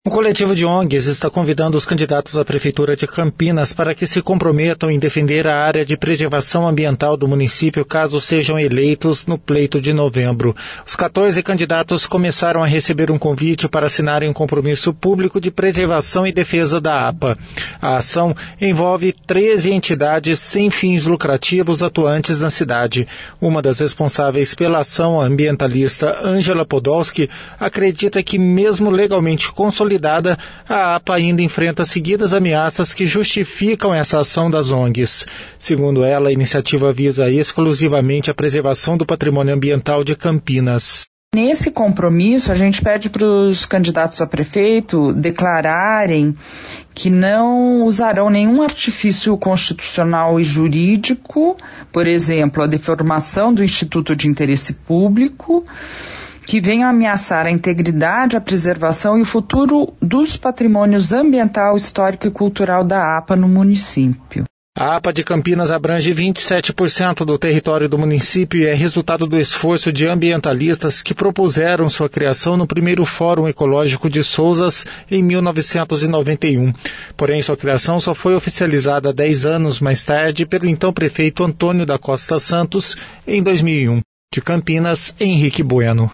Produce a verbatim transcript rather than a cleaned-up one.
Um coletivo de O N Gs está convidando os candidatos à Prefeitura de Campinas para que se comprometam em defender a área de preservação ambiental do município caso sejam eleitos no pleito de novembro. Os quatorze candidatos começaram a receber um convite para assinarem um compromisso público de preservação e defesa da A P A. A ação envolve treze entidades sem fins lucrativos atuantes na cidade. Uma das responsáveis pela ação, a ambientalista Ângela Podolski, acredita que mesmo legalmente consolidada, a A P A ainda enfrenta seguidas ameaças que justificam essa ação das O N Gs. Segundo ela, a iniciativa visa exclusivamente a preservação do patrimônio ambiental de Campinas. Nesse compromisso, a gente pede para os candidatos a prefeito declararem que não usarão nenhum artifício constitucional e jurídico, por exemplo, a deformação do Instituto de Interesse Público, que venham ameaçar a integridade, a preservação e o futuro dos patrimônios ambiental, histórico e cultural da A P A no município. A A P A de Campinas abrange vinte e sete por cento do território do município e é resultado do esforço de ambientalistas que propuseram sua criação no primeiro Fórum Ecológico de Sousas em mil novecentos e noventa e um. Porém, sua criação só foi oficializada dez anos mais tarde pelo então prefeito Antônio da Costa Santos em dois mil e um. De Campinas, Henrique Bueno.